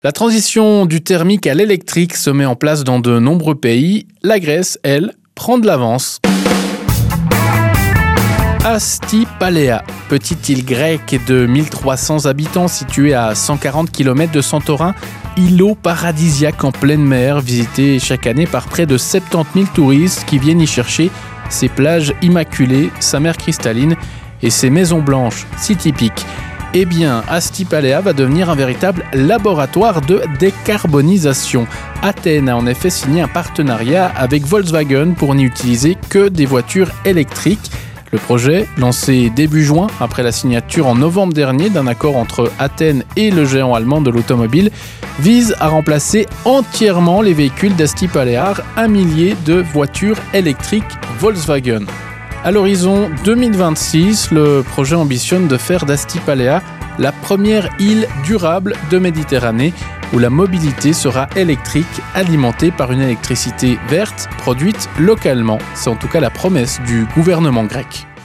La transition du thermique à l'électrique se met en place dans de nombreux pays. La Grèce, elle, prend de l'avance. Asti Palea, petite île grecque de 1300 habitants située à 140 km de Santorin, îlot paradisiaque en pleine mer, visité chaque année par près de 70 000 touristes qui viennent y chercher ses plages immaculées, sa mer cristalline et ses maisons blanches, si typiques. Eh bien, Asti Palea va devenir un véritable laboratoire de décarbonisation. Athènes a en effet signé un partenariat avec Volkswagen pour n'y utiliser que des voitures électriques. Le projet, lancé début juin, après la signature en novembre dernier d'un accord entre Athènes et le géant allemand de l'automobile, vise à remplacer entièrement les véhicules d'Asti Palea, 1 millier de voitures électriques Volkswagen. À l'horizon 2026, le projet ambitionne de faire d'Asti Palea la première île durable de Méditerranée où la mobilité sera électrique, alimentée par une électricité verte produite localement. C'est en tout cas la promesse du gouvernement grec.